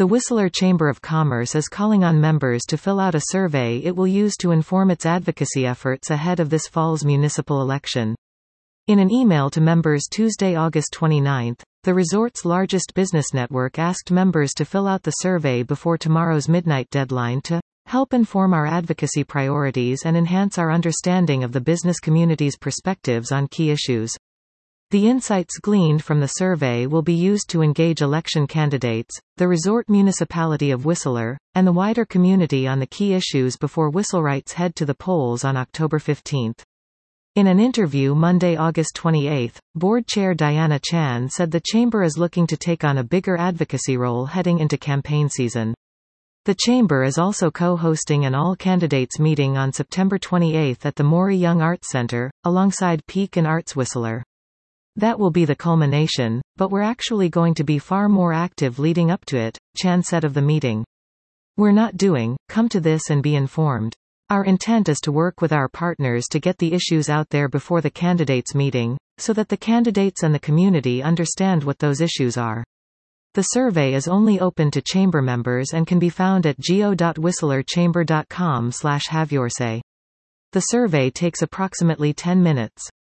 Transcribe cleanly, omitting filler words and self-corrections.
The Whistler Chamber of Commerce is calling on members to fill out a survey it will use to inform its advocacy efforts ahead of this fall's municipal election. In an email to members Tuesday, August 29, the resort's largest business network asked members to fill out the survey before tomorrow's midnight deadline to help inform our advocacy priorities and enhance our understanding of the business community's perspectives on key issues. The insights gleaned from the survey will be used to engage election candidates, the resort municipality of Whistler, and the wider community on the key issues before Whistlerites head to the polls on October 15. In an interview Monday, August 28, Board Chair Diana Chan said the Chamber is looking to take on a bigger advocacy role heading into campaign season. The Chamber is also co-hosting an all-candidates meeting on September 28 at the Maury Young Arts Center, alongside Peak and Arts Whistler. That will be the culmination, but we're actually going to be far more active leading up to it, Chan said of the meeting. We're not doing, come to this and be informed. Our intent is to work with our partners to get the issues out there before the candidates meeting, so that the candidates and the community understand what those issues are. The survey is only open to Chamber members and can be found at go.whistlerchamber.com/haveyoursay. The survey takes approximately 10 minutes.